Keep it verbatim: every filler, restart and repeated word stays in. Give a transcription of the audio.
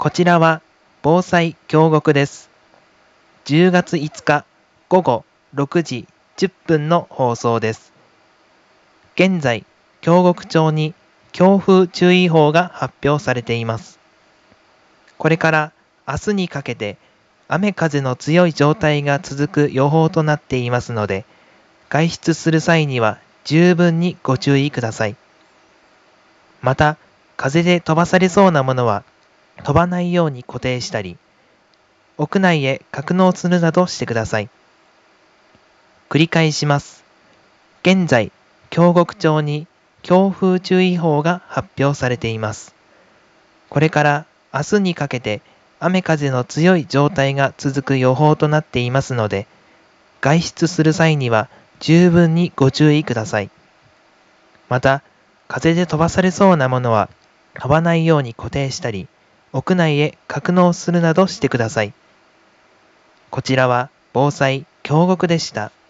こちらは防災京極です。じゅうがついつかごごろくじじゅっぷんの放送です。現在、京極町に強風注意報が発表されています。これから明日にかけて雨風の強い状態が続く予報となっていますので、外出する際には十分にご注意ください。また、風で飛ばされそうなものは飛ばないように固定したり、屋内へ格納するなどしてください。繰り返します。現在、京極町に強風注意報が発表されています。これから明日にかけて雨風の強い状態が続く予報となっていますので、外出する際には十分にご注意ください。また、風で飛ばされそうなものは飛ばないように固定したり、屋内へ格納するなどしてください。こちらは防災京極でした。